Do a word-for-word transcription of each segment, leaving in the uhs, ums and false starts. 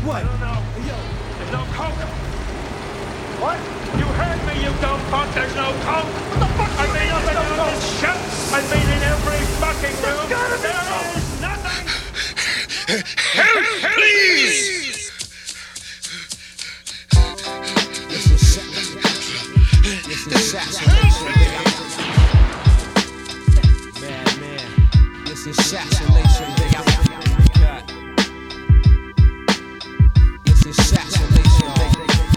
What? I don't know. Yo. There's no coke. What? You heard me, you dumb fuck. There's no coke. What the fuck? I've been up and down this shit. I've been in every fucking room. gotta be There coke. is nothing. Help, please! This is This is assassination day. Man, man. This is assassination day. This is assassination day.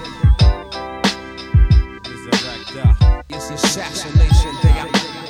This is assassination day.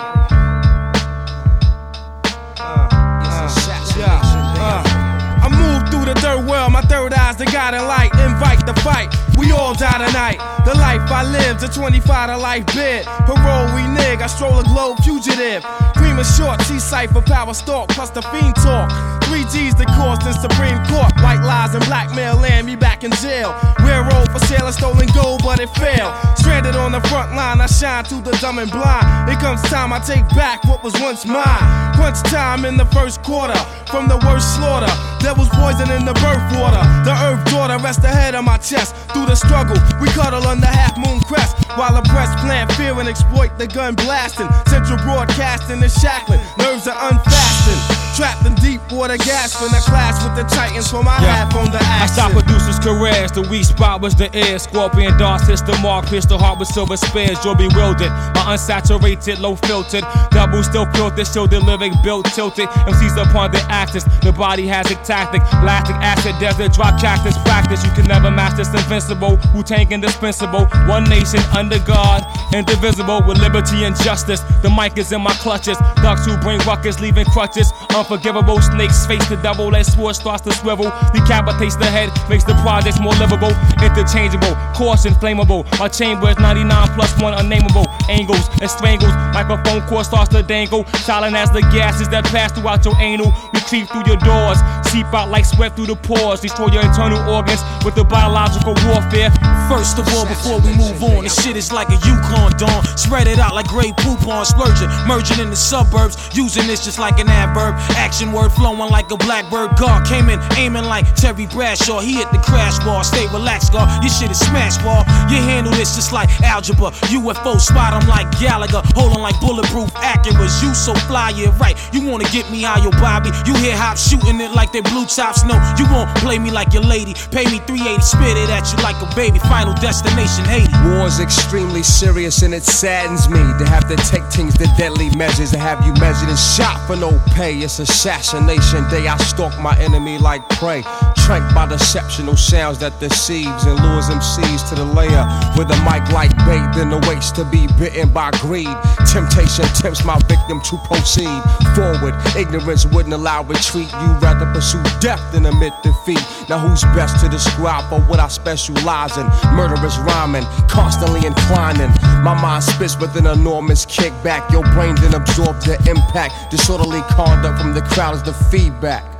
I move through the third world, my third eye's the God and light. Invite the fight, we all die tonight. The life I live, the twenty-five to life bid. Parole we nig, I stroll a globe fugitive. Cream is short, C-cipher, power stalk, plus the fiend talk. Three G's the cost in Supreme Court. White lies and blackmail land me back in jail. Railroad for sale, stolen gold, but it failed. Stranded on the front line, I shine to the dumb and blind. It comes time I take back what was once mine. Crunch time in the first quarter, from the worst slaughter. There was poison in the birth water. The earth daughter rests the head on my chest. Through the struggle, we cuddle under half moon crest. While the press plant fear and exploit the gun blasting. Central broadcasting is shackling, nerves are unfastened. Trapped in deep water gasping, a clash with the titans for my Yeah. half on the I action. stopped producers' careers, the weak spot was the ear. Scorpion darts hits the mark, pierced the heart with silver spears. You're bewildered, my unsaturated, low filtered. Double still filtered, still the lyric built tilted. M Cs upon the axis, the body has a tactic. Lactic acid, desert, drop cactus practice. You can never match this invincible. Wu-Tang indispensable. One nation under God, indivisible with liberty and justice. The mic is in my clutches. Thugs who bring ruckus, leaving crutches. Unforgivable snakes face the devil as sword starts to swivel. Decapitates the head, makes the projects more livable. Interchangeable, caution flammable. My chamber is ninety-nine plus one unnameable. Angles and strangles, microphone cord starts to dangle. Silent as the gases that pass throughout your anal. We creep through your doors, seep out like sweat through the pores. Destroy your internal organs with the biological warfare. First of all, before we move on, this shit is like a Yukon dawn. Spread it out like Grey Poupon, splurging, merging in the suburbs. Using this just like an adverb. Action word flowing like a blackbird. God came in, aiming like Terry Bradshaw. He hit the crash bar. Stay relaxed, God. Your shit is smash ball. You handle this just like algebra. U F O spot 'em like Gallagher. Holding like bulletproof Acuras. You so fly, yeah, right. You wanna get me high, yo, Bobby. You hear hop shooting it like they blue tops. No, you won't play me like your lady. Pay me three eighty, spit it at you like a baby. Final destination, Haiti. War's extremely serious and it saddens me to have to take things to deadly measures, to have you measured and shot for no pay. It's assassination day. I stalk my enemy like prey, tranked by deceptional sounds that deceives and lures M Cs to the layer with a mic like bait, then awaits to be bitten by greed. Temptation tempts my victim to proceed forward. Ignorance wouldn't allow retreat. You rather pursue death than admit defeat. Now who's best to describe for what I specialize in? Murderous rhyming, constantly inclining. My mind spits with an enormous kickback. Your brain then absorbs the impact. Disorderly conduct from the crowd is the feedback.